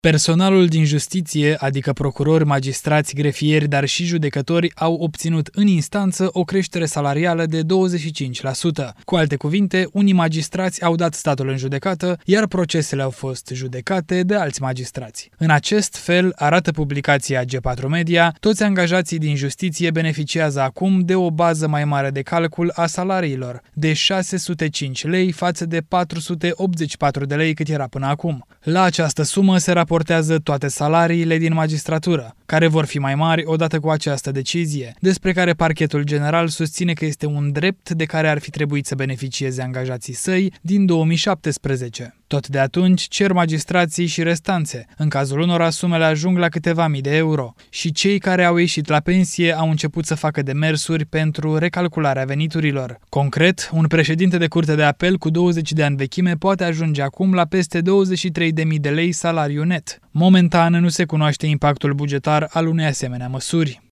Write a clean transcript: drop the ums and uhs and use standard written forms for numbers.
Personalul din justiție, adică procurori, magistrați, grefieri, dar și judecători, au obținut în instanță o creștere salarială de 25%. Cu alte cuvinte, unii magistrați au dat statul în judecată, iar procesele au fost judecate de alți magistrați. În acest fel, arată publicația G4 Media, toți angajații din justiție beneficiază acum de o bază mai mare de calcul a salariilor, de 605 lei față de 484 de lei cât era până acum. La această sumă se raportează toate salariile din magistratură, care vor fi mai mari odată cu această decizie, despre care Parchetul General susține că este un drept de care ar fi trebuit să beneficieze angajații săi din 2017. Tot de atunci cer magistrații și restanțe. În cazul unora, sumele ajung la câteva mii de euro. Și cei care au ieșit la pensie au început să facă demersuri pentru recalcularea veniturilor. Concret, un președinte de curte de apel cu 20 de ani vechime poate ajunge acum la peste 23.000 de lei salariu net. Momentan nu se cunoaște impactul bugetar al unei asemenea măsuri.